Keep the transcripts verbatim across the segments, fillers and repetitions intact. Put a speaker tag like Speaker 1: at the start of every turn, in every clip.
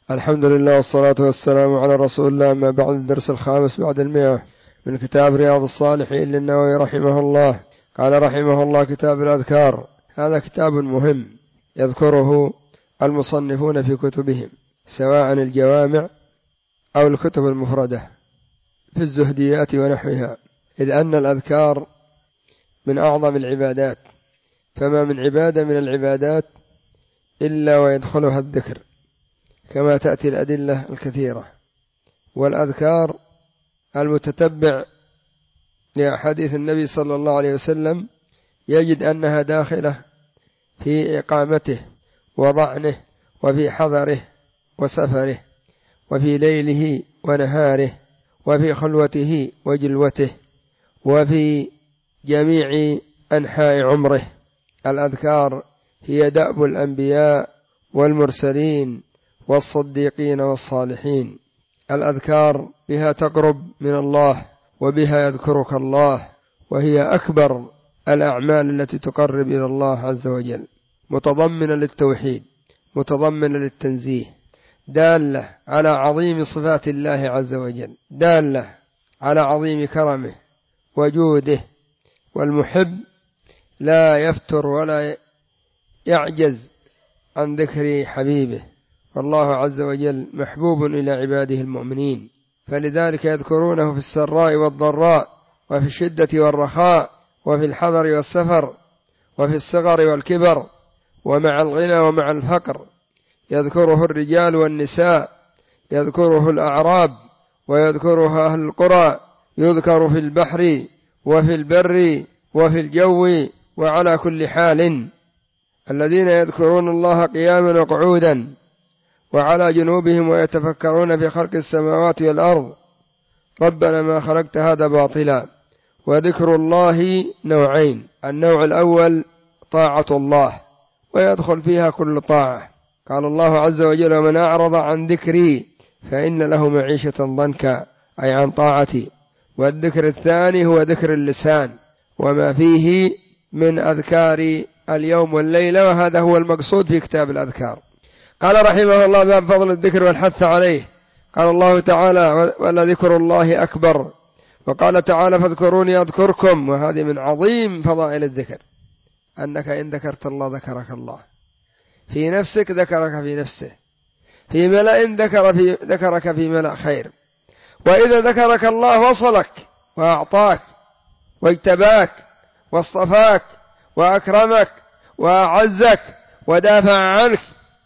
Speaker 1: الحمد لله والصلاة والسلام على رسول الله. أما بعد، الدرس الخامس بعد المئة من كتاب رياض الصالحين للنووي رحمه الله. قال رحمه الله: كتاب الأذكار. هذا كتاب مهم يذكره المصنفون في كتبهم، سواء الجوامع أو الكتب المفردة في الزهديات ونحوها، إذ أن الأذكار من أعظم العبادات، فما من عبادة من العبادات إلا ويدخلها الذكر، كما تأتي الأدلة الكثيرة. والأذكار المتتبع لأحاديث النبي صلى الله عليه وسلم يجد أنها داخلة في إقامته وضعنه، وفي حضره وسفره، وفي ليله ونهاره، وفي خلوته وجلوته، وفي جميع أنحاء عمره. الأذكار هي دأب الأنبياء والمرسلين والصديقين والصالحين. الأذكار بها تقرب من الله، وبها يذكرك الله، وهي أكبر الأعمال التي تقرب إلى الله عز وجل، متضمنة للتوحيد، متضمنة للتنزيه، دالة على عظيم صفات الله عز وجل، دالة على عظيم كرمه وجوده. والمحب لا يفتر ولا يعجز عن ذكر حبيبه، والله عز وجل محبوب إلى عباده المؤمنين، فلذلك يذكرونه في السراء والضراء، وفي الشدة والرخاء، وفي الحضر والسفر، وفي الصغر والكبر، ومع الغنى ومع الفقر. يذكره الرجال والنساء، يذكره الأعراب، ويذكره أهل القرى، يذكر في البحر وفي البر وفي الجو وعلى كل حال. الذين يذكرون الله قياما وقعودا وعلى جنوبهم، ويتفكرون في خلق السماوات والأرض، ربنا ما خلقت هذا باطلا. وذكر الله نوعين: النوع الأول طاعة الله، ويدخل فيها كل طاعة. قال الله عز وجل: ومن أعرض عن ذكري فإن له معيشة ضنكا، أي عن طاعتي. والذكر الثاني هو ذكر اللسان، وما فيه من أذكار اليوم والليلة، وهذا هو المقصود في كتاب الأذكار. قال رحمه الله: باب فضل الذكر والحث عليه. قال الله تعالى: ولذكر الله أكبر. وقال تعالى: فاذكروني أذكركم. وهذه من عظيم فضائل الذكر، أنك إن ذكرت الله ذكرك الله، في نفسك ذكرك في نفسه، في ملأ ذكر في ذكرك في ملأ خير. وإذا ذكرك الله وصلك وأعطاك واجتباك واصطفاك وأكرمك وأعزك ودافع عنك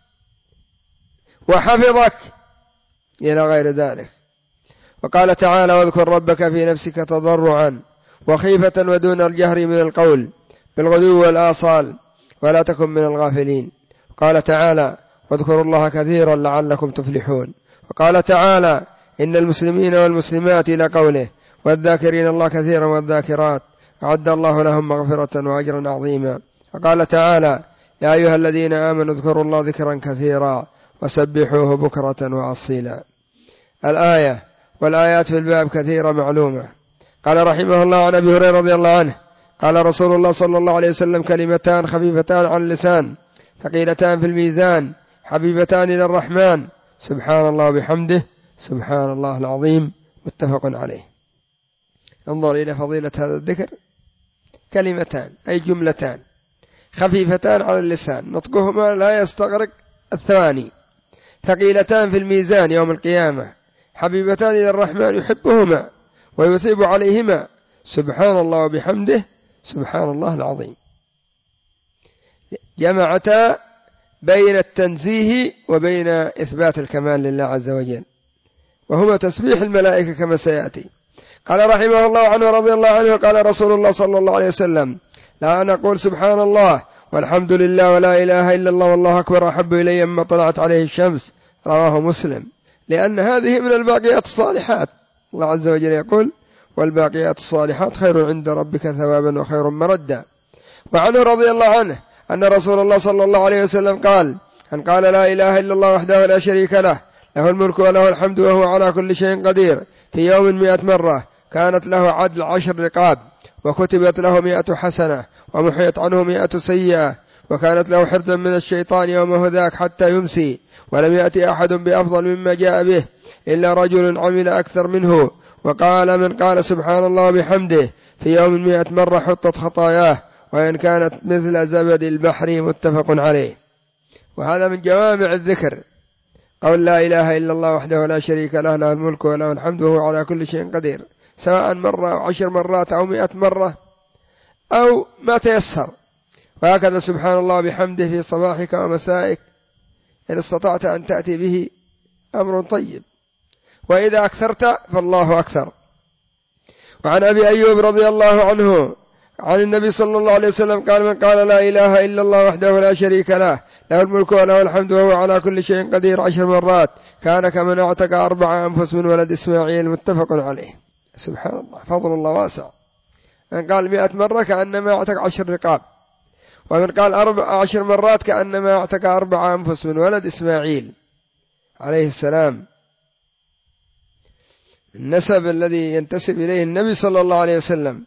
Speaker 1: وحفظك إلى غير ذلك. وقال تعالى: واذكر ربك في نفسك تضرعا وخيفة ودون الجهر من القول بالغدو والآصال ولا تكن من الغافلين. قال تعالى: واذكروا الله كثيرا لعلكم تفلحون. وقال تعالى: إن المسلمين والمسلمات إلى قوله: والذاكرين الله كثيرا والذاكرات أعد الله لهم مغفرة وأجرا عظيما. وقال تعالى: يا أيها الذين آمنوا اذكروا الله ذكرا كثيرا وسبحوه بكرة وأصيلا. الآية والآيات في الباب كثيرة معلومة. قال رحمه الله: عن أبي هريرة رضي الله عنه قال رسول الله صلى الله عليه وسلم: كلمتان خفيفتان على اللسان ثقيلتان في الميزان حبيبتان إلى الرحمن، سبحان الله وبحمده، سبحان الله العظيم. متفق عليه. انظر إلى فضيلة هذا الذكر: كلمتان أي جملتان خفيفتان على اللسان، نطقهما لا يستغرق الثواني، ثقيلتان في الميزان يوم القيامة، حبيبتان إلى الرحمن يحبهما ويثيب عليهما، سبحان الله وبحمده، سبحان الله العظيم. جمعتا بين التنزيه وبين إثبات الكمال لله عز وجل، وهما تسبيح الملائكة كما سيأتي. قال رحمه الله عنه رضي الله عنه: قال رسول الله صلى الله عليه وسلم: لا أن أقول سبحان الله والحمد لله ولا إله إلا الله والله أكبر أحب إلي مما طلعت عليه الشمس. رواه مسلم. لأن هذه من الباقيات الصالحات. الله عز وجل يقول: والباقيات الصالحات خير عند ربك ثوابا وخير مردا. وعنه رضي الله عنه أن رسول الله صلى الله عليه وسلم قال: أن قال لا إله إلا الله وحده لا شريك له، له الملك وله الحمد وهو على كل شيء قدير، في يوم مئة مرة كانت له عدل عشر رقاب، وكتبت له مئة حسنة، ومحيت عنه مئة سيئة، وكانت له حرزا من الشيطان يومه ذاك حتى يمسي، ولم يأتي أحد بأفضل مما جاء به إلا رجل عمل أكثر منه. وقال من قال سبحان الله بحمده في يوم مئة مرة حطت خطاياه وإن كانت مثل زبد البحر. متفق عليه. وهذا من جوامع الذكر، قول لا إله إلا الله وحده لا شريك له، له الملك وله الحمد وهو على كل شيء قدير، سواء مرة أو عشر مرات أو مئة مرة أو ما تيسر. وهكذا سبحان الله بحمده في صباحك ومسائك إن استطعت أن تأتي به أمر طيب، وإذا أكثرت فالله أكثر. وعن أبي أيوب رضي الله عنه عن النبي صلى الله عليه وسلم قال من قال لا إله إلا الله وحده لا شريك له، له الملك وله الحمد وهو على كل شيء قدير عشر مرات كان كمن اعتق أربع أنفس من ولد إسماعيل. متفق عليه. سبحان الله، فضل الله واسع. من قال مئة مرة كأنما اعتق عشر رقاب، ومن قال أربع عشر مرات كأنما اعتق أربع أنفس من ولد إسماعيل عليه السلام، النسب الذي ينتسب إليه النبي صلى الله عليه وسلم.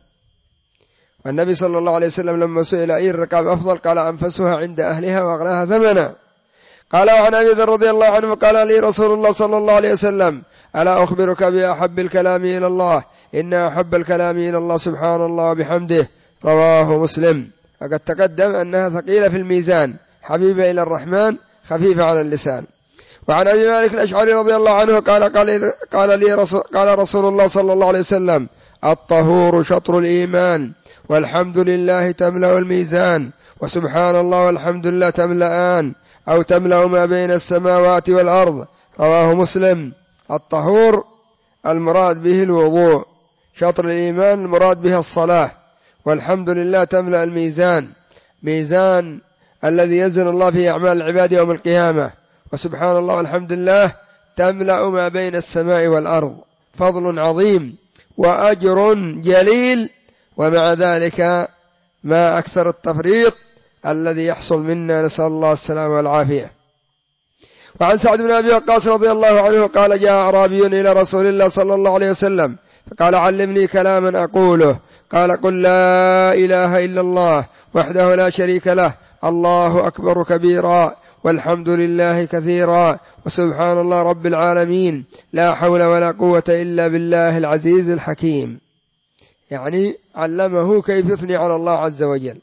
Speaker 1: والنبي صلى الله عليه وسلم لما سئل أي الرقاب أفضل قال أنفسها عند أهلها وأغلاها ثمنا. قال وعن أبي ذر رضي الله عنه قال لي رسول الله صلى الله عليه وسلم ألا أخبرك بأحب الكلام إلى الله؟ إن أحب الكلام إلى الله سبحان الله وبحمده. رواه مسلم. وقد تقدم أنها ثقيلة في الميزان، حبيبة إلى الرحمن، خفيفة على اللسان. وعن أبي مالك الأشعري رضي الله عنه قال قال, قال لي رسول, قال رسول الله صلى الله عليه وسلم الطهور شطر الإيمان والحمد لله تملأ الميزان وسبحان الله والحمد لله تملأان أو تملأ ما بين السماوات والأرض. رواه مسلم. الطهور المراد به الوضوء، شطر الإيمان المراد به الصلاة، والحمد لله تملأ الميزان، ميزان الذي يزن الله فيه أعمال العباد يوم القيامة، وسبحان الله والحمد لله تملأ ما بين السماء والأرض. فضل عظيم وأجر جليل، ومع ذلك ما أكثر التفريط الذي يحصل منا، نسأل الله السلامة والعافية. وعن سعد بن أبي وقاص رضي الله عنه قال جاء أعرابي إلى رسول الله صلى الله عليه وسلم فقال علمني كلاما أقوله. قال قل لا إله إلا الله وحده لا شريك له، الله أكبر كبيرا والحمد لله كثيرا وسبحان الله رب العالمين، لا حول ولا قوة إلا بالله العزيز الحكيم. يعني علمه كيف يثني على الله عز وجل،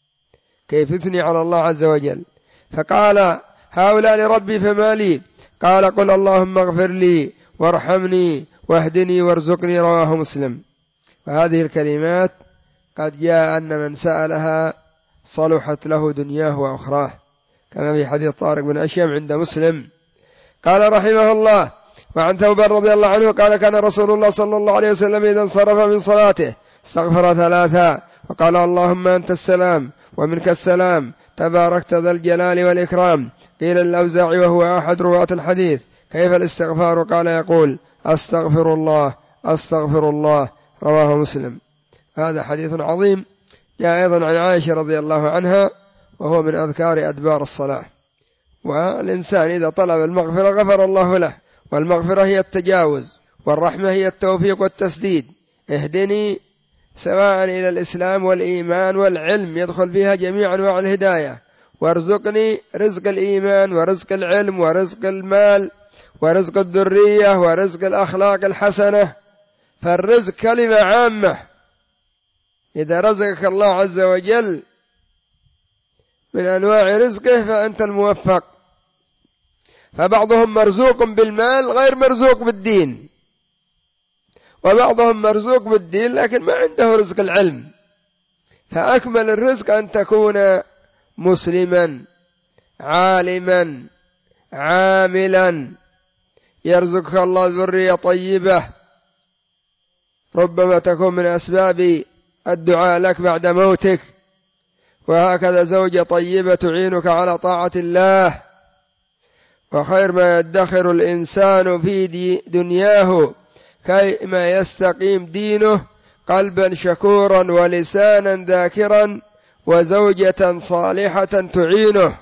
Speaker 1: كيف يثني على الله عز وجل. فقال هؤلاء لربي فما لي؟ قال قل اللهم اغفر لي وارحمني واهدني وارزقني. رواه مسلم. وهذه الكلمات قد جاء أن من سألها صلحت له دنياه وأخراه، كما في حديث طارق بن أشيم عند مسلم. قال رحمه الله وعن ثوبان رضي الله عنه قال كان رسول الله صلى الله عليه وسلم إذا انصرف من صلاته استغفر ثلاثا وقال اللهم أنت السلام ومنك السلام تباركت ذا الجلال والإكرام. قيل الأوزاعي وهو أحد رواة الحديث كيف الاستغفار؟ قال يقول أستغفر الله أستغفر الله. رواه مسلم. هذا حديث عظيم جاء أيضا عن عائشة رضي الله عنها وهو من أذكار أدبار الصلاة. والإنسان إذا طلب المغفرة غفر الله له، والمغفرة هي التجاوز، والرحمة هي التوفيق والتسديد. اهدني سواء إلى الإسلام والإيمان والعلم، يدخل فيها جميع أنواع الهداية. وارزقني رزق الإيمان ورزق العلم ورزق المال ورزق الذرية ورزق الأخلاق الحسنة. فالرزق كلمة عامة، إذا رزقك الله عز وجل من أنواع رزقه فأنت الموفق. فبعضهم مرزوق بالمال غير مرزوق بالدين، وبعضهم مرزوق بالدين لكن ما عنده رزق العلم. فأكمل الرزق أن تكون مسلما عالما عاملا، يرزقك الله ذرية طيبة، ربما تكون من أسباب الدعاء لك بعد موتك. وهكذا زوجة طيبة تعينك على طاعة الله. وخير ما يدخر الإنسان في دي دنياه كيما يستقيم دينه قلبا شكورا ولسانا ذاكرا وزوجة صالحة تعينه.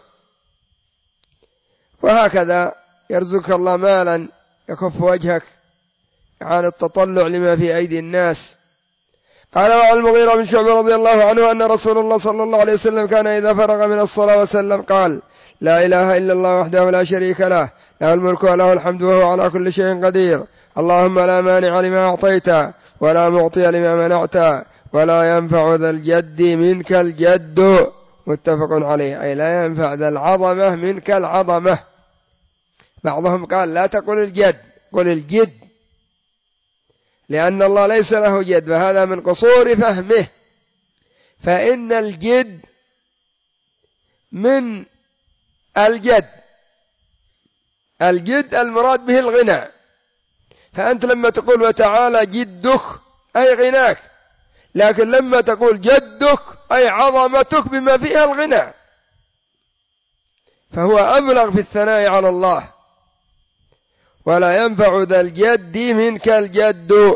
Speaker 1: وهكذا يرزقك الله مالا يكف وجهك عن التطلع لما في أيدي الناس. قال وعن المغيرة بن شعبة رضي الله عنه أن رسول الله صلى الله عليه وسلم كان إذا فرغ من الصلاة وسلم قال لا إله إلا الله وحده لا شريك له له الملك وله الحمد وهو على كل شيء قدير. اللهم لا مانع لما أعطيت ولا معطي لما منعت ولا ينفع ذا الجد منك الجد. متفق عليه، أي لا ينفع ذا العظمة منك العظمة. بعضهم قال لا تقل الجد، قل الجد، لأن الله ليس له جد، فهذا من قصور فهمه. فإن الجد من الجد، الجد المراد به الغنى، فأنت لما تقول وتعالى جدك أي غناك، لكن لما تقول جدك أي عظمتك بما فيها الغنى، فهو أبلغ في الثناء على الله. ولا ينفع ذا الجد منك الجد،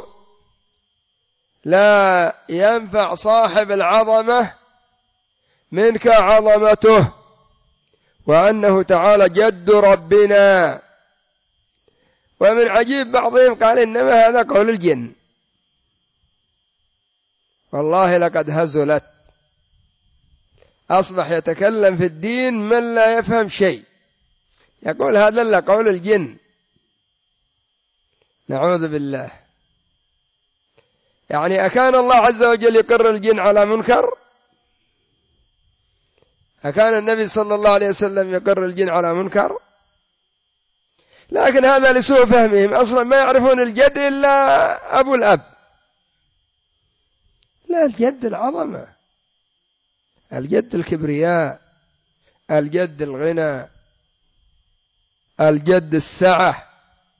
Speaker 1: لا ينفع صاحب العظمة منك عظمته، وأنه تعالى جد ربنا. ومن عجيب بعضهم قال إنما هذا قول الجن. والله لقد هزلت، أصبح يتكلم في الدين من لا يفهم شيء، يقول هذا إلا قول الجن، نعوذ بالله. يعني أكان الله عز وجل يقر الجن على منكر؟ أكان النبي صلى الله عليه وسلم يقر الجن على منكر؟ لكن هذا لسوء فهمهم، أصلا ما يعرفون الجد إلا أبو الأب. لا، الجد العظمة، الجد الكبرياء، الجد الغنى، الجد السعة،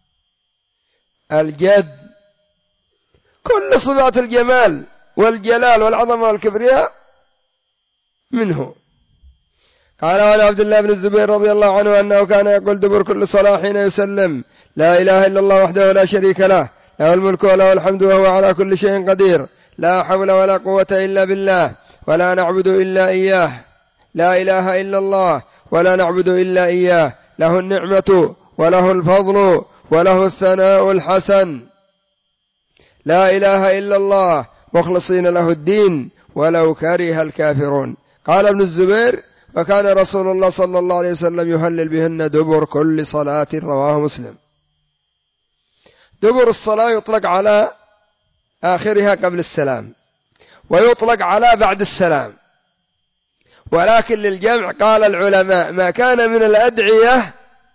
Speaker 1: الجد كل صفات الجمال والجلال والعظمة والكبرياء منه. قال عن عبد الله بن الزبير رضي الله عنه أنه كان يقول دبر كل صلاة حين يسلم لا إله إلا الله وحده لا شريك له له الملك وله الحمد وهو على كل شيء قدير لا حول ولا قوة إلا بالله ولا نعبد إلا إياه لا إله إلا الله ولا نعبد إلا إياه له النعمة وله الفضل وله الثناء الحسن لا إله إلا الله مخلصين له الدين ولو كره الكافرون. قال ابن الزبير وكان رسول الله صلى الله عليه وسلم يهلل بهن دبر كل صلاة، رواه مسلم. دبر الصلاة يطلق على آخرها قبل السلام، ويطلق على بعد السلام، ولكن للجمع قال العلماء ما كان من الأدعية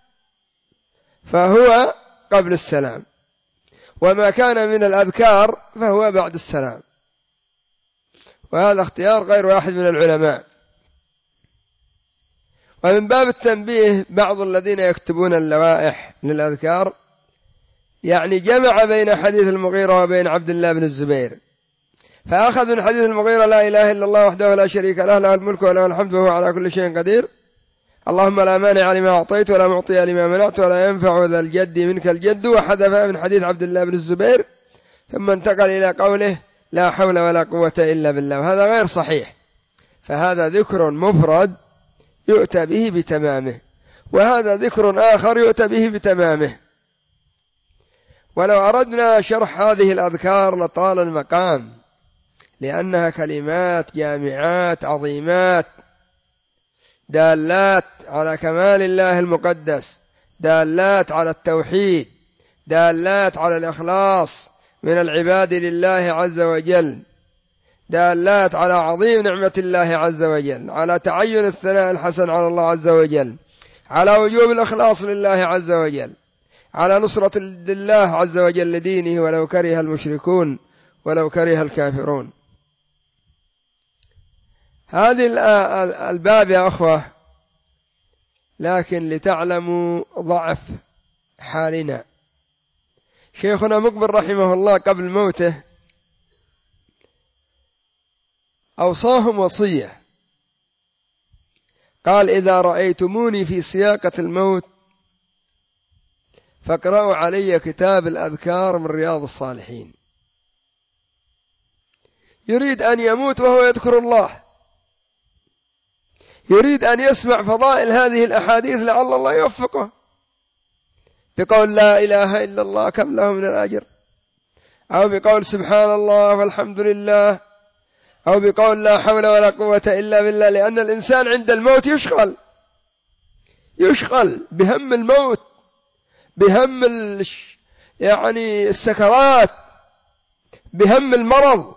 Speaker 1: فهو قبل السلام، وما كان من الأذكار فهو بعد السلام، وهذا اختيار غير واحد من العلماء. ومن باب التنبيه بعض الذين يكتبون اللوائح للأذكار يعني جمع بين حديث المغيرة وبين عبد الله بن الزبير، فأخذ من حديث المغيرة لا إله إلا الله وحده لا شريك له له الملك وله الحمد وهو على كل شيء قدير اللهم لا مانع لما أعطيت ولا معطي لما منعت ولا ينفع ذا الجد منك الجد، وحذف من حديث عبد الله بن الزبير، ثم انتقل إلى قوله لا حول ولا قوة إلا بالله، وهذا غير صحيح. فهذا ذكر مفرد يؤتى به بتمامه، وهذا ذكر آخر يؤتى به بتمامه. ولو أردنا شرح هذه الأذكار لطال المقام، لأنها كلمات جامعات عظيمات دالات على كمال الله المقدس، دالات على التوحيد، دالات على الإخلاص من العباد لله عز وجل، دالات على عظيم نعمة الله عز وجل، على تعين الثناء الحسن على الله عز وجل، على وجوب الإخلاص لله عز وجل، على نصرة لله عز وجل لدينه ولو كره المشركون ولو كره الكافرون. هذه الباب يا أخوة، لكن لتعلموا ضعف حالنا. شيخنا مقبل رحمه الله قبل موته أوصاهم وصية، قال إذا رأيتموني في سياقة الموت فاقرأوا علي كتاب الأذكار من رياض الصالحين. يريد أن يموت وهو يذكر الله، يريد أن يسمع فضائل هذه الأحاديث لعل الله يوفقه، بقول لا إله إلا الله كم له من الأجر، أو بقول سبحان الله والحمد لله، أو بقول لا حول ولا قوة إلا بالله، لأن الإنسان عند الموت يشغل يشغل بهم الموت، بهم الش... يعني السكرات، بهم المرض،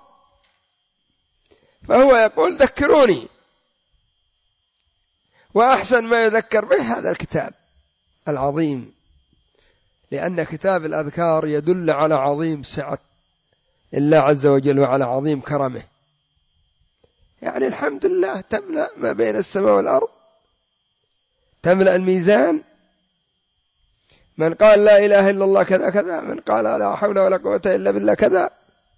Speaker 1: فهو يقول ذكروني. وأحسن ما يذكر به هذا الكتاب العظيم، لأن كتاب الأذكار يدل على عظيم سعة الله عز وجل وعلى عظيم كرمه. يعني الحمد لله تملأ ما بين السماء والأرض، تملأ الميزان. من قال لا إله إلا الله كذا كذا، من قال لا حول ولا قوة إلا بالله كذا.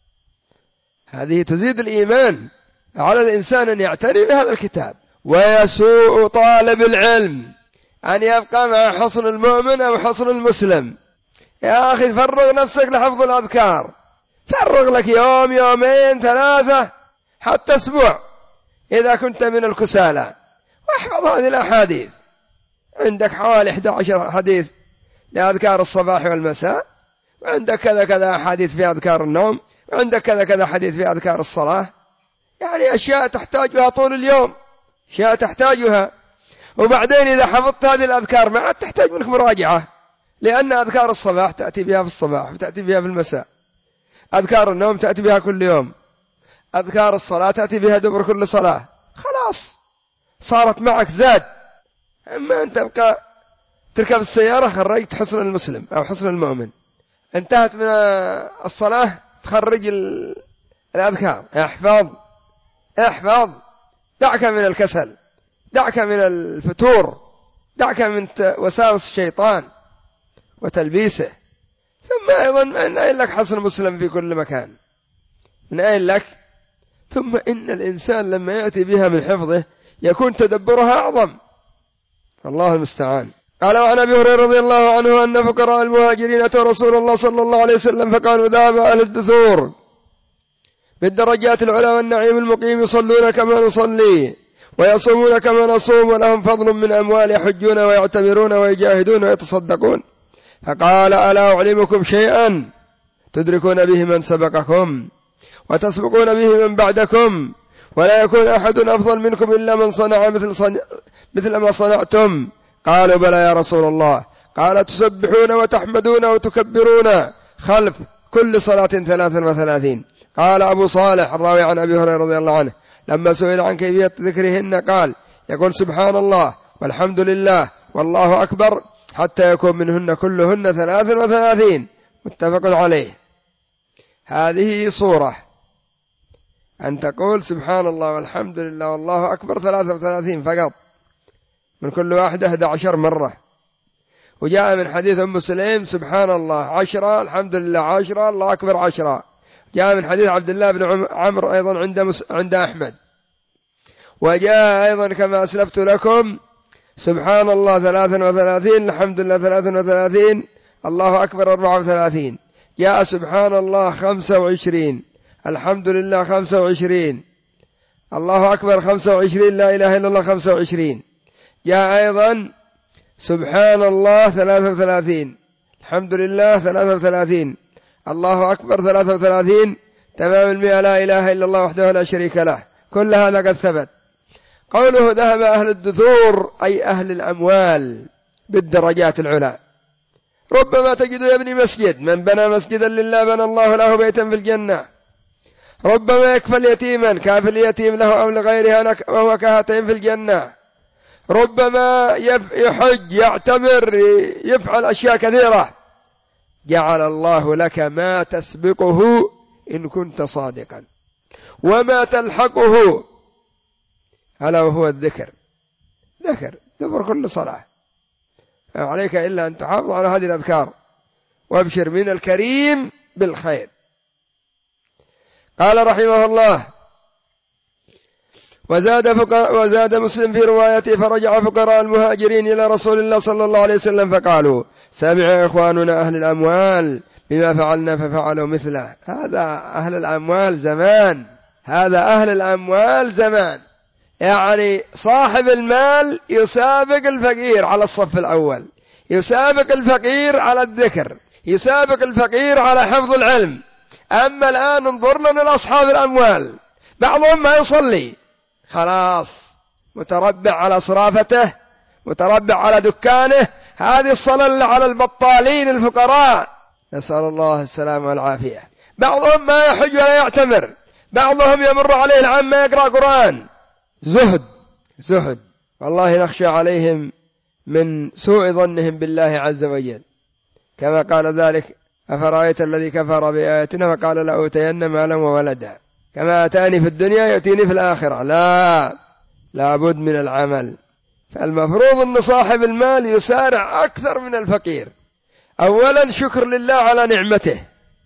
Speaker 1: هذه تزيد الإيمان. على الإنسان أن يعتني بهذا الكتاب. ويسوء طالب العلم أن يبقى مع حصن المؤمن أو حصن المسلم. يا أخي فرغ نفسك لحفظ الأذكار، فرغ لك يوم يومين ثلاثة حتى أسبوع إذا كنت من الكسالى، واحفظ هذه الأحاديث. عندك حوالي أحد عشر حديث لأذكار الصباح والمساء، وعندك كذا كذا أحاديث في أذكار النوم، وعندك كذا كذا حديث في أذكار الصلاة. يعني أشياء تحتاجها طول اليوم، أشياء تحتاجها. وبعدين إذا حفظت هذه الأذكار ما عاد تحتاج منك مراجعة، لأن أذكار الصباح تأتي بها في الصباح وتأتي بها في المساء، أذكار النوم تأتي بها كل يوم، أذكار الصلاة تأتي بها دبر كل صلاة. خلاص صارت معك زاد. أما أنت تبقى تركب السيارة خرجت حصن المسلم أو حصن المؤمن، انتهت من الصلاة تخرج الأذكار. احفظ احفظ، دعك من الكسل، دعك من الفتور، دعك من وساوس الشيطان وتلبيسه. ثم أيضا من أين لك حصن مسلم في كل مكان؟ من أين لك؟ ثم إن الإنسان لما يأتي بها من حفظه يكون تدبرها أعظم. الله المستعان. قال وعن أبي هريرة رضي الله عنه أن فقراء المهاجرين أتوا رسول الله صلى الله عليه وسلم فقالوا ذهب أهل الدثور بالدرجات العلى والنعيم المقيم يصلون كما نصلي ويصومون كما نصوم ولهم فضل من أموال يحجون ويعتمرون ويجاهدون ويتصدقون. فقال ألا أعلمكم شيئا تدركون به من سبقكم وتسبقون به من بعدكم ولا يكون أحد أفضل منكم إلا من صنع مثل, صنع مثل ما صنعتم. قالوا بلى يا رسول الله. قال تسبحون وتحمدون وتكبرون خلف كل صلاة ثلاثا وثلاثين. قال أبو صالح الراوي عن أبي هريرة رضي الله عنه لما سئل عن كيفية ذكرهن قال يقول سبحان الله والحمد لله والله أكبر حتى يكون منهن كلهن ثلاثا وثلاثين. متفق عليه. هذه صورة أن تقول سبحان الله والحمد لله والله أكبر ثلاثة وثلاثين فقط، من كل واحدة أحد عشر مرة. وجاء من حديث أم سليم سبحان الله عشرة، الحمد لله عشرة، الله أكبر عشرة. جاء من حديث عبد الله بن عمرو أيضا عند, مس... عند أحمد. وجاء أيضا كما أسلفت لكم سبحان الله ثلاثا وثلاثين، الحمد لله ثلاثا وثلاثين، الله أكبر أربعة وثلاثين. جاء سبحان الله خمسة وعشرين، الحمد لله خمسة وعشرين، الله أكبر خمسة وعشرين، لا إله إلا الله خمسة وعشرين. جاء أيضا سبحان الله ثلاثة وثلاثين، الحمد لله ثلاثة وثلاثين، الله أكبر ثلاثة وثلاثين، تمام المئة، لا إله إلا الله وحده لا شريك له. كل هذا قد ثبت. قوله ذهب أهل الدثور أي أهل الأموال بالدرجات العلى. ربما تجد يبني مسجد، من بنى مسجدا لله بنى الله له بيتا في الجنة. ربما يكفل يتيما كافل اليتيم له أو لغيرها وهو كهاتين في الجنة. ربما يحج يعتمر يفعل أشياء كثيرة. جعل الله لك ما تسبقه إن كنت صادقا وما تلحقه، ألا وهو الذكر. ذكر دبر كل صلاة. عليك إلا أن تحافظ على هذه الأذكار وابشر من الكريم بالخير. قال رحمه الله وزاد, فقراء وزاد مسلم في روايته فرجع فقراء المهاجرين إلى رسول الله صلى الله عليه وسلم فقالوا سمع إخواننا أهل الأموال بما فعلنا ففعلوا مثله. هذا أهل الأموال زمان، هذا أهل الأموال زمان. يعني صاحب المال يسابق الفقير على الصف الأول، يسابق الفقير على الذكر، يسابق الفقير على حفظ العلم. أما الآن انظر لنا لأصحاب الأموال، بعضهم ما يصلي، خلاص متربع على صرافته متربع على دكانه، هذه الصلاة على البطالين الفقراء، نسأل الله السلامة والعافية. بعضهم ما يحج ولا يعتمر، بعضهم يمر عليه العام ما يقرأ قرآن، زهد زهد، والله نخشى عليهم من سوء ظنهم بالله عز وجل، كما قال ذلك: أفرأيت الذي كفر بآياتنا فقال لأوتين مالا وولدا، كما أتاني في الدنيا يأتيني في الآخرة. لا، لابد من العمل. فالمفروض أن صاحب المال يسارع أكثر من الفقير. أولا شكر لله على نعمته،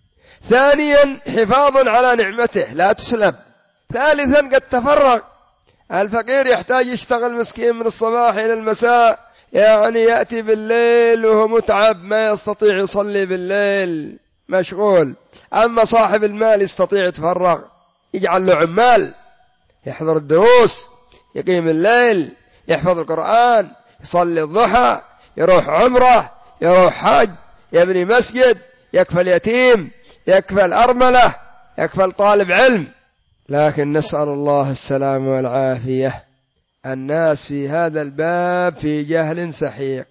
Speaker 1: ثانيا حفاظ على نعمته لا تسلب، ثالثا قد تفرغ. الفقير يحتاج يشتغل مسكين من الصباح إلى المساء، يعني يأتي بالليل وهو متعب ما يستطيع يصلي بالليل، مشغول. أما صاحب المال يستطيع يتفرغ، يجعل له عمال يحضر الدروس، يقيم الليل، يحفظ القرآن، يصلي الضحى، يروح عمره، يروح حج، يبني مسجد، يكفل يتيم، يكفل أرملة، يكفل طالب علم. لكن نسأل الله السلام والعافية. الناس في هذا الباب في جهل سحيق،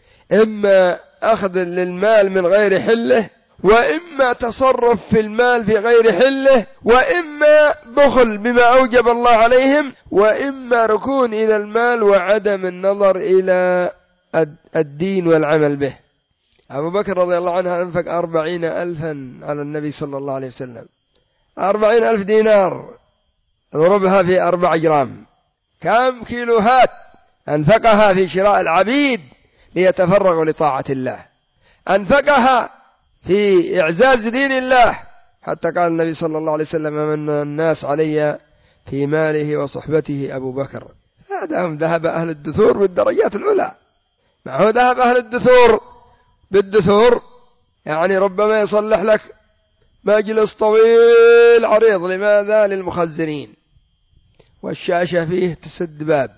Speaker 1: إما أخذ للمال من غير حله، وإما تصرف في المال في غير حله، وإما بخل بما أوجب الله عليهم، وإما ركون إلى المال وعدم النظر إلى الدين والعمل به. أبو بكر رضي الله عنه أنفق أربعين ألفا على النبي صلى الله عليه وسلم، أربعين ألف دينار ضربها في أربع جرام، كم كيلوهات أنفقها في شراء العبيد ليتفرغوا لطاعة الله، أنفقها في إعزاز دين الله، حتى قال النبي صلى الله عليه وسلم: من الناس علي في ماله وصحبته أبو بكر. هذا هم ذهب أهل الدثور بالدرجات العلى، ما هو ذهب أهل الدثور بالدثور، يعني ربما يصلح لك مجلس طويل عريض، لماذا؟ للمخزنين، والشاشة فيه تسد باب،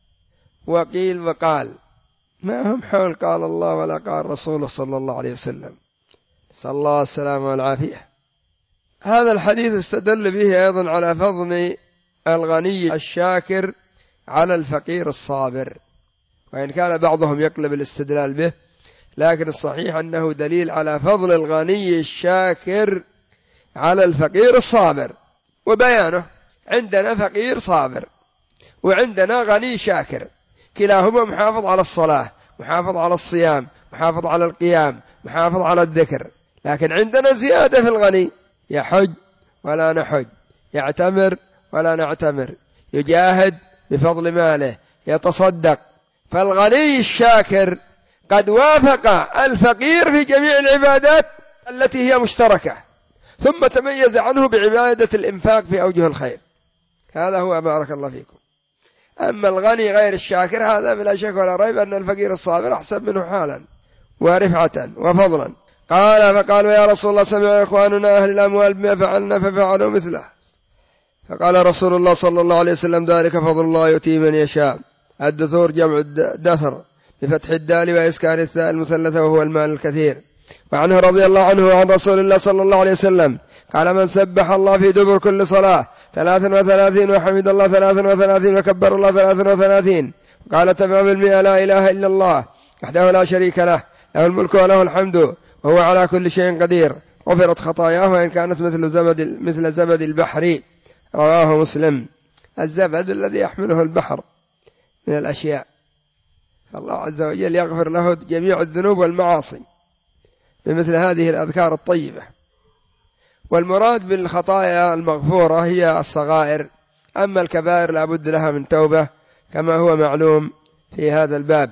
Speaker 1: وقيل وقال، ما هم حول قال الله ولا قال رسوله صلى الله عليه وسلم، نسأل الله السلامة والعافية. هذا الحديث استدل به أيضا على فضل الغني الشاكر على الفقير الصابر، وإن كان بعضهم يقلب الاستدلال به، لكن الصحيح أنه دليل على فضل الغني الشاكر على الفقير الصابر. وبيانه: عندنا فقير صابر وعندنا غني شاكر، كلاهما محافظ على الصلاة، محافظ على الصيام، محافظ على القيام، محافظ على الذكر، لكن عندنا زيادة في الغني: يحج ولا نحج، يعتمر ولا نعتمر، يجاهد بفضل ماله، يتصدق. فالغني الشاكر قد وافق الفقير في جميع العبادات التي هي مشتركة، ثم تميز عنه بعبادة الإنفاق في أوجه الخير. هذا هو بارك الله فيكم. أما الغني غير الشاكر هذا بلا شك ولا ريب أن الفقير الصابر أحسن منه حالا ورفعة وفضلا. قال: فقالوا يا رسول الله سمع إخواننا أهل الأموال بما فعلنا ففعلوا مثله. فقال رسول الله صلى الله عليه وسلم: ذلك فضل الله يؤتيه من يشاء. الدثور جمع دثر بفتح الدال وإسكان الثاء المثلثة، وهو المال الكثير. وعنه رضي الله عنه وعن رسول الله صلى الله عليه وسلم قال: من سبح الله في دبر كل صلاة ثلاثا وثلاثين وحمد الله ثلاثا وثلاثين وكبر الله ثلاثا وثلاثين قال تمام المئة: لا إله إلا الله وحده لا شريك له، له الملك وله الحمد وهو على كل شيء قدير، غفرت خطاياه وإن كانت مثل زبد مثل زبد البحر. رواه مسلم. الزبد الذي يحمله البحر من الأشياء، فالله عز وجل يغفر له جميع الذنوب والمعاصي بمثل هذه الأذكار الطيبة. والمراد بالخطايا المغفورة هي الصغائر، أما الكبائر لا بد لها من توبة كما هو معلوم في هذا الباب.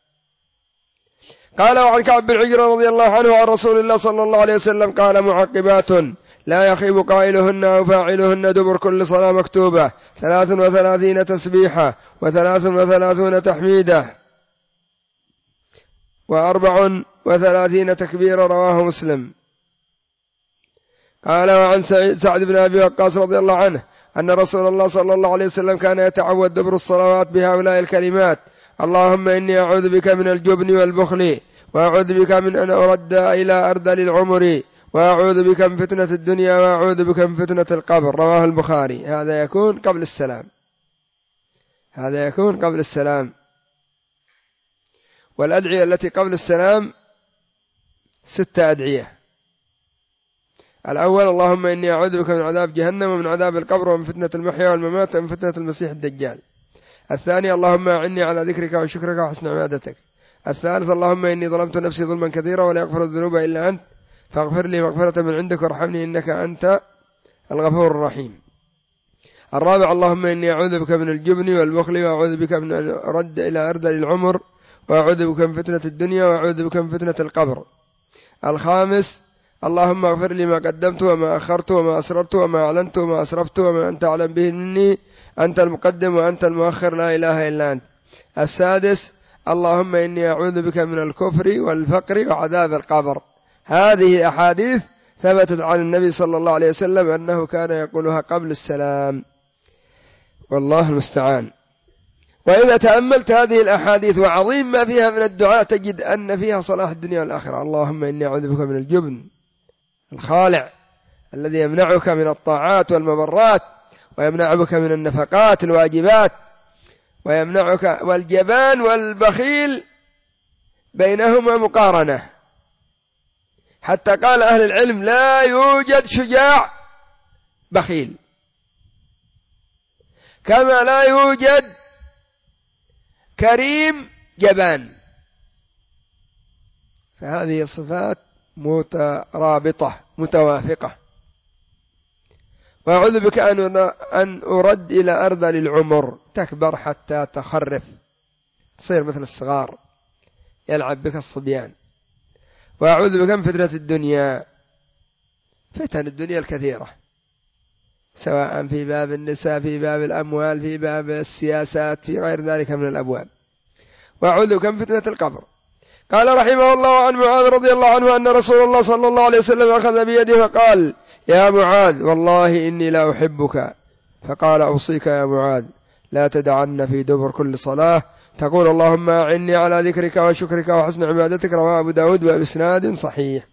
Speaker 1: قال: وعن كعب بن عجرة رضي الله عنه عن رسول الله صلى الله عليه وسلم قال: معقبات لا يخيب قائلهن أو فاعلهن دبر كل صلاة مكتوبة ثلاث وثلاثين تسبيحة وثلاث وثلاثون تحميدة وأربع وثلاثين تكبيرة. رواه مسلم. قال: وعن سعد بن أبي وقاص رضي الله عنه أن رسول الله صلى الله عليه وسلم كان يتعود دبر الصلوات بهؤلاء الكلمات: اللهم إني أعوذ بك من الجبن والبخل، وأعوذ بك من أن أرد إلى أرذل العمر، وأعوذ بك من فتنة الدنيا، وأعوذ بك من فتنة القبر. رواه البخاري. هذا يكون قبل السلام، هذا يكون قبل السلام. والأدعية التي قبل السلام ستة أدعية. الأول: اللهم إني أعوذ بك من عذاب جهنم ومن عذاب القبر ومن فتنة المحيا والممات ومن فتنة المسيح الدجال. الثاني: اللهم أعني على ذكرك وشكرك وحسن عبادتك. الثالث: اللهم إني ظلمت نفسي ظلما كثيرا ولا يغفر الذنوب إلا أنت فاغفر لي مغفرة من عندك وارحمني إنك أنت الغفور الرحيم. الرابع: اللهم إني أعوذ بك من الجبن والبخل وأعوذ بك من أن أرد إلى أرذل العمر وأعوذ بك من فتنة الدنيا وأعوذ بك من فتنة القبر. الخامس: اللهم اغفر لي ما قدمت وما أخرت وما أسررت وما أعلنت وما أسرفت وما أنت أعلم به مني أنت المقدم وأنت المؤخر لا إله إلا أنت. السادس: اللهم إني أعوذ بك من الكفر والفقر وعذاب القبر. هذه أحاديث ثبتت عن النبي صلى الله عليه وسلم أنه كان يقولها قبل السلام، والله المستعان. وإذا تأملت هذه الأحاديث وعظيم ما فيها من الدعاء تجد أن فيها صلاح الدنيا والآخرة. اللهم إني أعوذ بك من الجبن الخالع الذي يمنعك من الطاعات والمبرات ويمنعك من النفقات الواجبات ويمنعك، والجبان والبخيل بينهما مقارنة، حتى قال أهل العلم لا يوجد شجاع بخيل كما لا يوجد كريم جبان. فهذه الصفات مترابطة متوافقة. وأعوذ بك أن أرد إلى أرذل العمر، تكبر حتى تخرف تصير مثل الصغار يلعب بك الصبيان. وأعوذ بك من فتنة الدنيا، فتن الدنيا الكثيرة سواء في باب النساء في باب الأموال في باب السياسات في غير ذلك من الأبواب. وأعوذ بك من فتنة القبر. قال رحمه الله عن معاذ رضي الله عنه أن رسول الله صلى الله عليه وسلم أخذ بيده فقال: يا معاذ والله إني لا أحبك. فقال: أوصيك يا معاذ لا تدعن في دبر كل صلاة تقول اللهم أعني على ذكرك وشكرك وحسن عبادتك. رواه أبو داود بإسناد صحيح.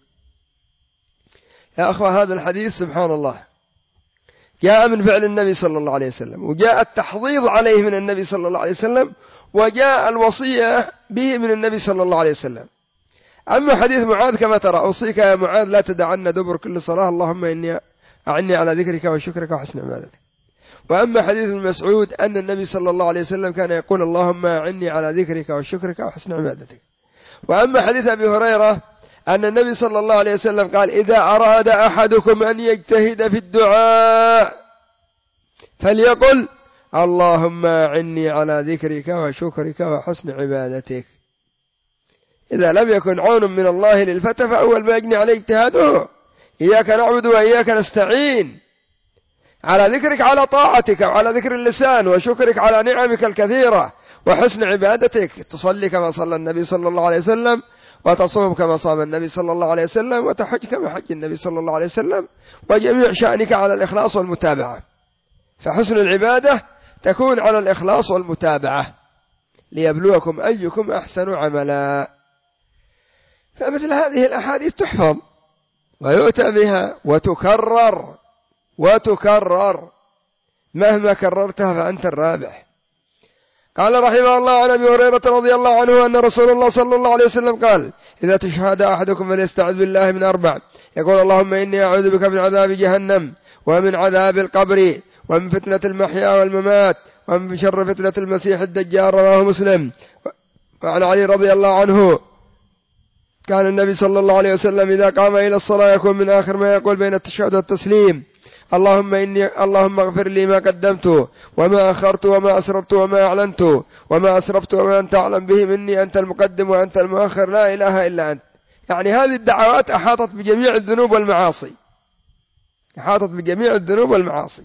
Speaker 1: يا أخوة، هذا الحديث سبحان الله جاء من فعل النبي صلى الله عليه وسلم، وجاء التحضيض عليه من النبي صلى الله عليه وسلم، وجاء الوصية به من النبي صلى الله عليه وسلم. أما حديث معاذ كما ترى: أوصيك يا معاذ لا تدعن دبر كل صلاة اللهم إني أعني على ذكرك وشكرك وحسن عبادتك. وأما حديث ابن مسعود أن النبي صلى الله عليه وسلم كان يقول اللهم أعني على ذكرك وشكرك وحسن عبادتك. وأما حديث أبي هريرة أن النبي صلى الله عليه وسلم قال: إذا أراد أحدكم أن يجتهد في الدعاء فليقل اللهم أعني على ذكرك وشكرك وحسن عبادتك. إذا لم يكن عون من الله للفتى فأول ما يجني عليه اجتهاده. إياك نعبد وإياك نستعين، على ذكرك على طاعتك وعلى ذكر اللسان، وشكرك على نعمك الكثيرة، وحسن عبادتك. تصلي كما صلى النبي صلى الله عليه وسلم، وتصوم كما صام النبي صلى الله عليه وسلم، وتحج كما حج النبي صلى الله عليه وسلم، وجميع شأنك على الإخلاص والمتابعة. فحسن العبادة تكون على الإخلاص والمتابعة ليبلوكم أيكم أحسن عملا. فمثل هذه الأحاديث تحفظ ويؤتى بها وتكرر وتكرر، مهما كررتها فأنت الرابح. قال رحمه الله عن أبي هريرة رضي الله عنه أن رسول الله صلى الله عليه وسلم قال: إذا تشهد أحدكم فليستعذ بالله من أربع، يقول اللهم إني أعوذ بك من عذاب جهنم ومن عذاب القبر ومن فتنة المحيا والممات ومن شر فتنة المسيح الدجال. رواه مسلم. وعن علي رضي الله عنه كان النبي صلى الله عليه وسلم إذا قام إلى الصلاة يكون من آخر ما يقول بين التشهد والتسليم: اللهم إني اللهم اغفر لي ما قدمت وما أخرت وما أسررت وما أعلنت وما أسرفت وما أنت أعلم به مني أنت المقدم وأنت المؤخر لا إله إلا أنت. يعني هذه الدعوات أحاطت بجميع الذنوب والمعاصي، أحاطت بجميع الذنوب والمعاصي.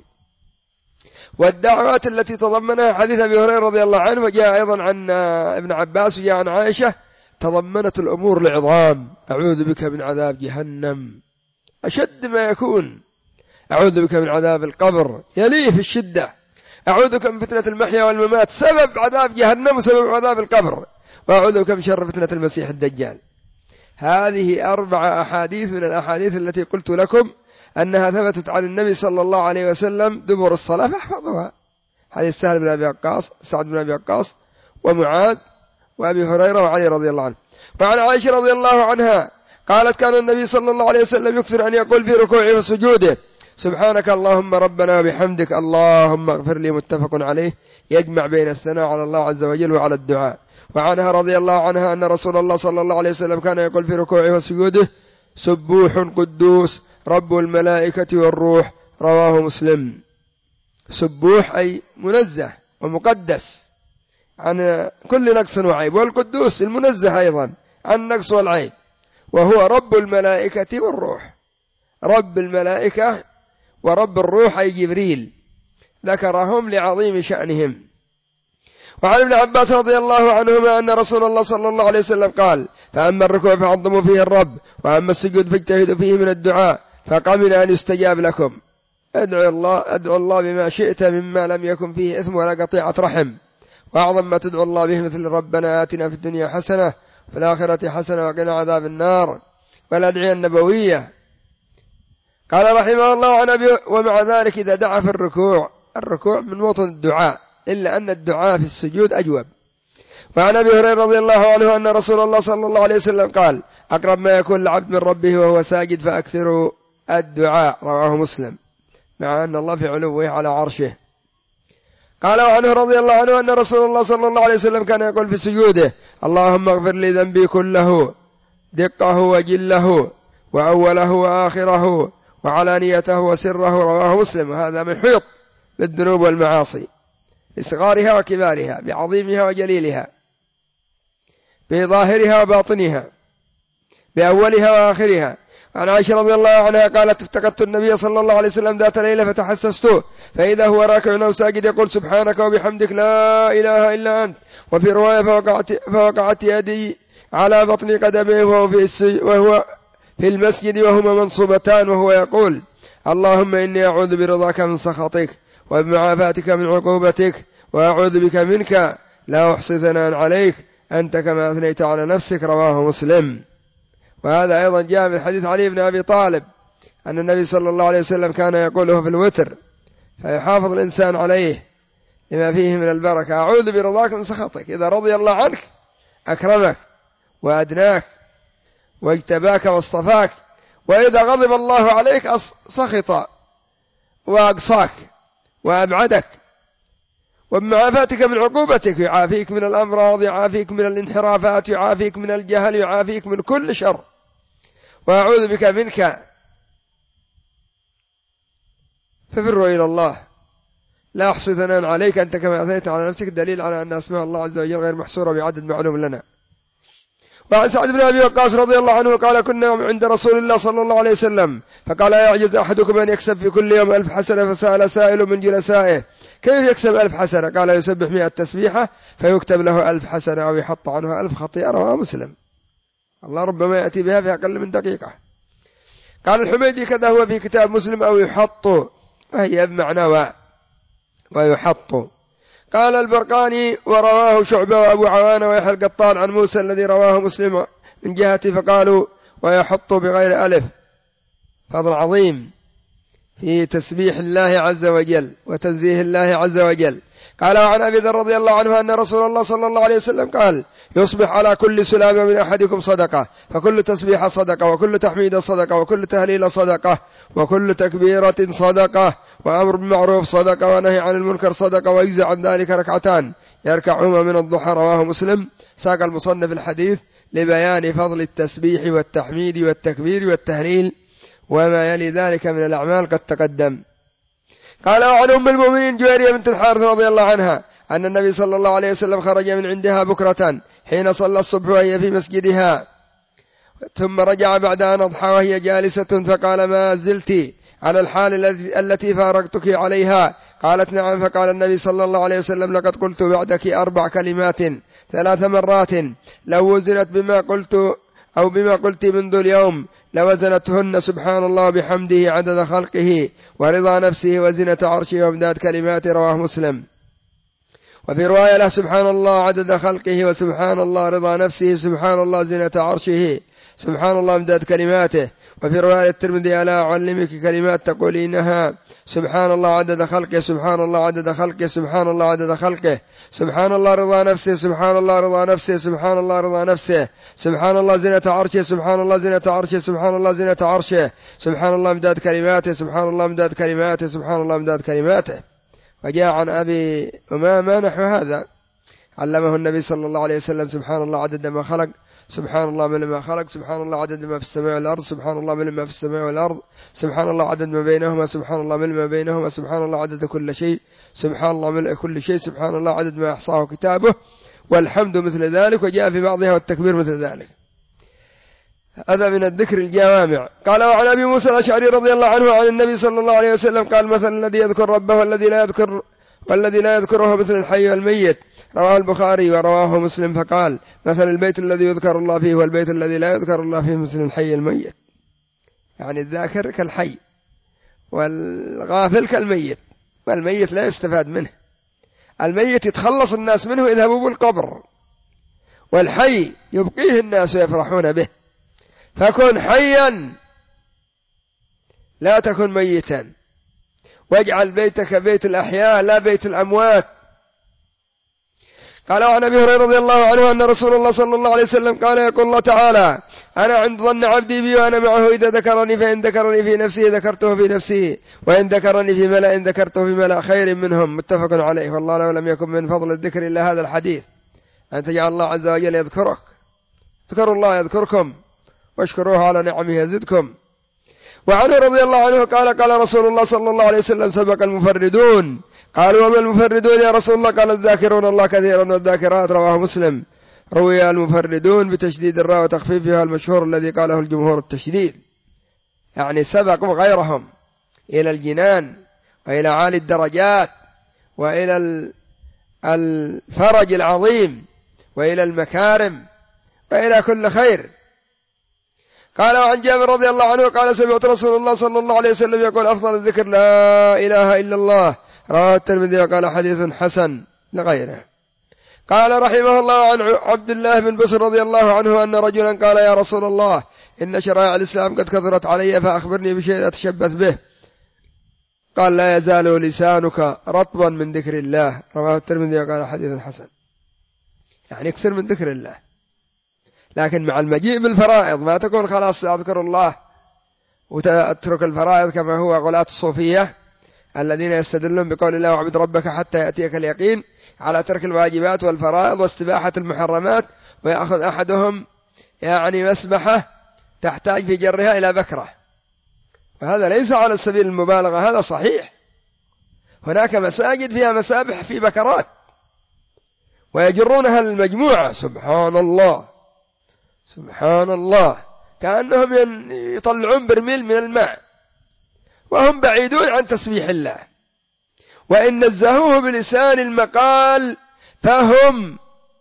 Speaker 1: والدعوات التي تضمنها حديث أبي هريرة رضي الله عنه، وجاء أيضا عن ابن عباس وجاء عن عائشة، تضمنت الأمور العظام: أعوذ بك من عذاب جهنم أشد ما يكون، أعوذ بك من عذاب القبر يليه في الشدة، أعوذ بك من فتنة المحيا والممات سبب عذاب جهنم وسبب عذاب القبر، وأعوذ بك من شر فتنة المسيح الدجال. هذه أربع أحاديث من الأحاديث التي قلت لكم أنها ثبتت عن النبي صلى الله عليه وسلم دبر الصلاة، فاحفظوها. حديث سهل بن أبي وقاص، سعد بن أبي وقاص، ومعاذ، وأبي هريرة وعلي رضي الله عنه. وعن عائشة رضي الله عنها قالت كان النبي صلى الله عليه وسلم يكثر أن يقول في ركوعه وسجوده سبحانك اللهم ربنا وبحمدك اللهم اغفر لي، متفق عليه، يجمع بين الثناء على الله عز وجل وعلى الدعاء. وعنها رضي الله عنها أن رسول الله صلى الله عليه وسلم كان يقول في ركوعه وسجوده سبوح قدوس رب الملائكة والروح، رواه مسلم. سبوح أي منزه ومقدس عن كل نقص وعيب، والقدوس المنزه أيضا عن النقص والعيب، وهو رب الملائكة والروح. رب الملائكة ورب الروح أي جبريل، ذكرهم لعظيم شأنهم. وعن ابن عباس رضي الله عنهما أن رسول الله صلى الله عليه وسلم قال فأما الركوع فعظموا فيه الرب، وأما السجود فاجتهدوا فيه من الدعاء، فقمن أن يستجاب لكم. ادعو الله, ادعو الله بما شئت مما لم يكن فيه إثم ولا قطيعة رحم، وأعظم ما تدعو الله به مثل ربنا آتنا في الدنيا حسنة في الآخرة حسنة وقنا عذاب النار، والأدعية النبوية. قال رحمه الله عن أبي ومع ذلك إذا دعا في الركوع، الركوع من وطن الدعاء، إلا أن الدعاء في السجود أجوب. وعن أبي هريرة رضي الله عنه أن رسول الله صلى الله عليه وسلم قال أقرب ما يكون العبد من ربه وهو ساجد فأكثروا الدعاء، رواه مسلم، مع أن الله في علوه على عرشه. قال وعنه رضي الله عنه أن رسول الله صلى الله عليه وسلم كان يقول في سجوده اللهم اغفر لي ذنبي كله دقه وجله وأوله وآخره وعلانيته وسره، رواه مسلم. وهذا محيط بالذنوب والمعاصي بصغارها وكبارها، بعظيمها وجليلها، بظاهرها وباطنها، بأولها وآخرها. عن عائشة رضي الله عنها قالت افتقدت النبي صلى الله عليه وسلم ذات ليلة فتحسسته فإذا هو راكع أو ساجد يقول سبحانك وبحمدك لا إله إلا أنت. وفي رواية فوقعت, فوقعت يدي على بطن قدمه وهو في, وهو في المسجد وهما منصوبتان وهو يقول اللهم إني أعوذ برضاك من سخطك وبمعافاتك من عقوبتك وأعوذ بك منك لا أحصي ثناء عليك أنت كما أثنيت على نفسك، رواه مسلم. وهذا أيضا جاء من حديث علي بن أبي طالب أن النبي صلى الله عليه وسلم كان يقوله في الوتر فيحافظ الإنسان عليه لما فيه من البركة. أعوذ برضاك من سخطك، إذا رضي الله عنك أكرمك وأدناك واجتباك واصطفاك، وإذا غضب الله عليك سخط وأقصاك وأبعدك. وبمعافاتك من عقوبتك، يعافيك من الأمراض، يعافيك من الانحرافات، يعافيك من الجهل، يعافيك من كل شر. وأعوذ بك منك، ففروا إلى الله لا أحصي ثناء عليك أنت كما أثنيت على نفسك، دليل على أن أسماء الله عز وجل غير محصورة بعدد معلوم لنا. وعن سعد بن أبي وقاص رضي الله عنه قال كنا عند رسول الله صلى الله عليه وسلم فقال يعجز أحدكم أن يكسب في كل يوم ألف حسنة، فسأل سائل من جلسائه كيف يكسب ألف حسنة؟ قال يسبح مئة تسبيحة فيكتب له ألف حسنة أو يحط عنها ألف خطيئة، رواه مسلم. الله ربما يأتي بها في أقل من دقيقة. قال الحميدي كذا هو في كتاب مسلم أو يحط، وهي بمعنى ويحط. قال البرقاني ورواه شعبة وأبو عوانة ويحيى القطان عن موسى الذي رواه مسلم من جهته فقالوا ويحط بغير ألف، فضل عظيم في تسبيح الله عز وجل وتنزيه الله عز وجل. قال وعن أبي ذر رضي الله عنه أن رسول الله صلى الله عليه وسلم قال يصبح على كل سلامة من أحدكم صدقة، فكل تسبيح صدقة وكل تحميد صدقة وكل تهليل صدقة وكل تكبيرة صدقة وأمر بالمعروف صدقة ونهي عن المنكر صدقة، ويجزى عن ذلك ركعتان يركعهما من الضحى، رواه مسلم. ساق المصنف الحديث لبيان فضل التسبيح والتحميد والتكبير والتهليل وما يلي ذلك من الأعمال قد تقدم. قال وعن أم المؤمنين جويرية بنت الحارث رضي الله عنها أن النبي صلى الله عليه وسلم خرج من عندها بكرة حين صلى الصبح وهي في مسجدها، ثم رجع بعد أن أضحى وهي جالسة فقال ما زلت على الحال التي فارقتك عليها؟ قالت نعم. فقال النبي صلى الله عليه وسلم لقد قلت بعدك أربع كلمات ثلاث مرات لو وزنت بما قلت أو بما قلت منذ اليوم لوزنتهن سبحان الله بحمده عدد خلقه ورضا نفسه وزنة عرشه ومداد كلماته، رواه مسلم. وفي رواية له سبحان الله عدد خلقه وسبحان الله رضا نفسه سبحان الله زنة عرشه سبحان الله مداد كلماته. وفي رواية الترمذي ألا أعلمك كلمات تقولينها سبحان الله عدد خلقه سبحان الله عدد خلقه سبحان الله عدد خلقه سبحان الله رضا نفسه سبحان الله رضا نفسه سبحان الله رضا نفسه سبحان الله زنة عرشه سبحان الله زنة عرشه سبحان الله زنة عرشه سبحان الله امداد كلماته سبحان الله امداد كلماته سبحان الله امداد كلماته. وجاء عن أبي أمامة نحو هذا علمه النبي صلى الله عليه وسلم سبحان الله عدد ما خلق سبحان الله من ما خلق سبحان الله عدد ما في السماء والأرض سبحان الله من ما في السماء والأرض سبحان الله عدد ما بينهما سبحان الله من ما بينهما سبحان الله عدد كل شيء سبحان الله ملء كل شيء سبحان الله عدد ما أحصاه كتابه والحمد مثل ذلك. وجاء في بعضها والتكبير مثل ذلك. هذا من الذكر الجوامع. قال وعن أبي موسى الأشعري رضي الله عنه عن النبي صلى الله عليه وسلم قال مثل الذي يذكر ربه والذي لا يذكر والذي لا يذكره مثل الحي والميت. رواه البخاري ورواه مسلم فقال مثل البيت الذي يذكر الله فيه والبيت الذي لا يذكر الله فيه مثل الحي الميت. يعني الذاكر كالحي والغافل كالميت، والميت لا يستفاد منه. الميت يتخلص الناس منه يذهبوا بالقبر، والحي يبقيه الناس ويفرحون به. فكن حيا لا تكن ميتا، واجعل بيتك بيت الأحياء لا بيت الأموات. قال وعن أبي هريرة رضي الله عنه أن رسول الله صلى الله عليه وسلم قال يقول الله تعالى أنا عند ظن عبدي بي وأنا معه إذا ذكرني فإن ذكرني في نفسه ذكرته في نفسه وإن ذكرني في ملأ ذكرته في ملأ خير منهم. متفق عليه. والله لو لم يكن من فضل الذكر إلا هذا الحديث أن تجعل الله عز وجل يذكرك. اذكروا الله يذكركم واشكروه على نعمه يزدكم. وعنه رضي الله عنه قال قال رسول الله صلى الله عليه وسلم سبق المفردون. قالوا وما المفردون يا رسول الله؟ قال الذاكرون الله كثيرا والذاكرات. رواه مسلم. روي المفردون بتشديد الراء وتخفيفها المشهور الذي قاله الجمهور التشديد، يعني سبقوا غيرهم إلى الجنان وإلى عالي الدرجات وإلى الفرج العظيم وإلى المكارم وإلى كل خير. قال وعن جابر رضي الله عنه قال سمعت رسول الله صلى الله عليه وسلم يقول أفضل الذكر لا إله إلا الله. رواه الترمذي وقال حديث حسن لغيره. قال رحمه الله عن عبد الله بن بسر رضي الله عنه أن رجلا قال يا رسول الله إن شرائع الإسلام قد كثرت علي فأخبرني بشيء أتشبث به. قال لا يزال لسانك رطبا من ذكر الله. رواه الترمذي وقال حديث حسن. يعني اكثر من ذكر الله، لكن مع المجيء بالفرائض ما تقول خلاص أذكر الله وتترك الفرائض كما هو غلاة الصوفية الذين يستدلون بقول الله واعبد ربك حتى يأتيك اليقين على ترك الواجبات والفرائض واستباحة المحرمات، ويأخذ أحدهم يعني مسبحة تحتاج في جرها إلى بكرة، وهذا ليس على سبيل المبالغة، هذا صحيح. هناك مساجد فيها مسابح في بكرات ويجرونها المجموعة سبحان الله سبحان الله كأنهم يطلعون برميل من الماء وهم بعيدون عن تسبيح الله. وإن نزهوه بلسان المقال فهم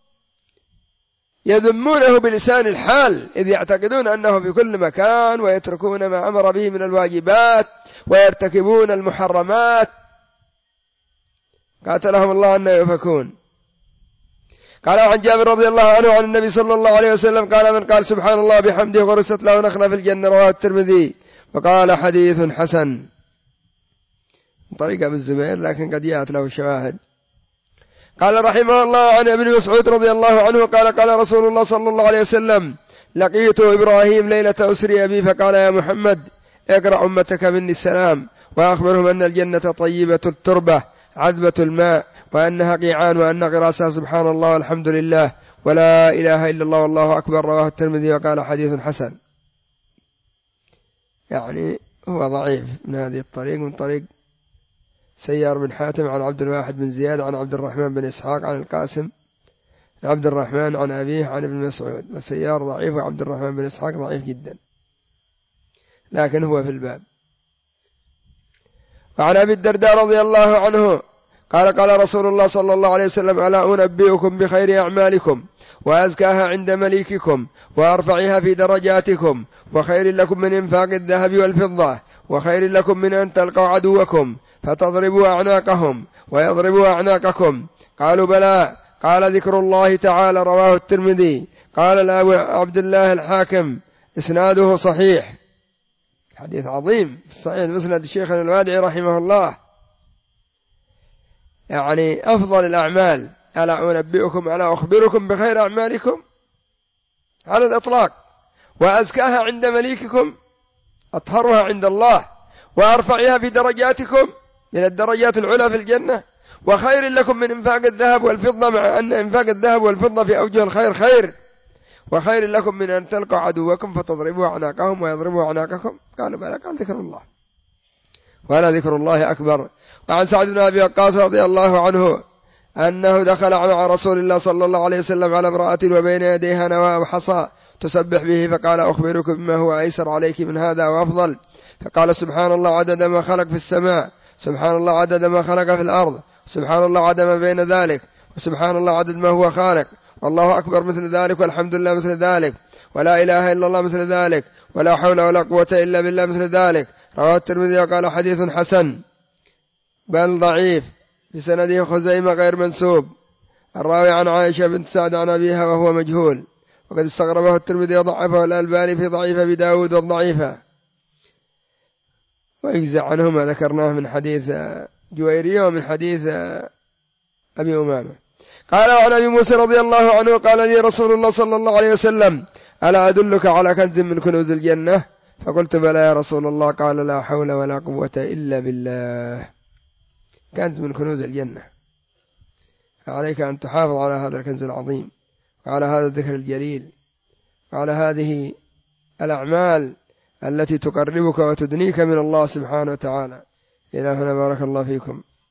Speaker 1: يذمونه بلسان الحال، إذ يعتقدون أنه في كل مكان ويتركون ما أمر به من الواجبات ويرتكبون المحرمات. قاتلهم الله أن يفكون. قال عن جابر رضي الله عنه عن النبي صلى الله عليه وسلم قال من قال سبحان الله بحمده غرست له نخلة في الجنة. رواه الترمذي وقال حديث حسن. طريقة ابن الزبير لكن قد جاءت له شواهد. قال رحمه الله عن ابن مسعود رضي الله عنه قال قال رسول الله صلى الله عليه وسلم لقيت إبراهيم ليلة أسري بي فقال يا محمد اقرأ أمتك مني السلام وأخبرهم أن الجنة طيبة التربة عذبة الماء وأنها قيعان وأن غراسها سبحان الله والحمد لله ولا إله إلا الله والله أكبر. رواه الترمذي وقال حديث حسن. يعني هو ضعيف من هذه الطريق، من طريق سيار بن حاتم عن عبد الواحد بن زياد عن عبد الرحمن بن إسحاق عن القاسم عبد الرحمن عن أبيه عن ابن مسعود. وسيار ضعيف وعبد الرحمن بن إسحاق ضعيف جدا، لكن هو في الباب. وعن أبي الدرداء رضي الله عنه قال قال رسول الله صلى الله عليه وسلم ألا أنبئكم بخير أعمالكم وأزكاها عند مليككم وأرفعها في درجاتكم وخير لكم من إنفاق الذهب والفضة وخير لكم من أن تلقوا عدوكم فتضربوا أعناقهم ويضربوا أعناقكم. قالوا بلى. قال ذكر الله تعالى. رواه الترمذي. قال عبد الله الحاكم إسناده صحيح. حديث عظيم في الصحيح مسند شيخنا الوادعي رحمه الله، يعني أفضل الأعمال ألا أنبئكم ألا أخبركم بخير أعمالكم على الإطلاق، وأزكاها عند مليككم، أطهرها عند الله، وأرفعها في درجاتكم من الدرجات العلى في الجنة، وخير لكم من إنفاق الذهب والفضة، مع أن إنفاق الذهب والفضة في أوجه الخير خير، وخير لكم من أن تلقوا عدوكم فتضربوا أعناقهم ويضربوا أعناقكم. قالوا بلى، قال ذكر الله، ولا ذكر الله أكبر. وعن سعد بن أبي وقاص رضي الله عنه أنه دخل مع رسول الله صلى الله عليه وسلم على امرأة وبين يديها نواء حصى تسبح به، فقال أخبرك بما هو أيسر عليك من هذا وأفضل؟ فقال سبحان الله عدد ما خلق في السماء، سبحان الله عدد ما خلق في الأرض، سبحان الله عدد ما بين ذلك، وسبحان الله عدد ما هو خالق، والله أكبر مثل ذلك، والحمد لله مثل ذلك، ولا إله إلا الله مثل ذلك، ولا حول ولا قوة إلا بالله مثل ذلك. رواه الترمذي وقال حديث حسن بل ضعيف، في سنده خزيمة غير منسوب، الراوي عن عائشة بنت سعد عن أبيها وهو مجهول، وقد استغربه الترمذي وضعفه الألباني في ضعيف أبي داود والضعيفة. ويجزع عنه ما ذكرناه من حديث جويرية ومن حديث أبي أمامة. قال وعن أبي موسى رضي الله عنه قال لي رسول الله صلى الله عليه وسلم ألا أدلك على كنز من كنوز الجنة؟ فقلت بلى يا رسول الله. قال لا حول ولا قوة إلا بالله. كنز من كنوز الجنة، فعليك أن تحافظ على هذا الكنز العظيم، وعلى هذا الذكر الجليل، وعلى هذه الأعمال التي تقربك وتدنيك من الله سبحانه وتعالى. إلى هنا بارك الله فيكم.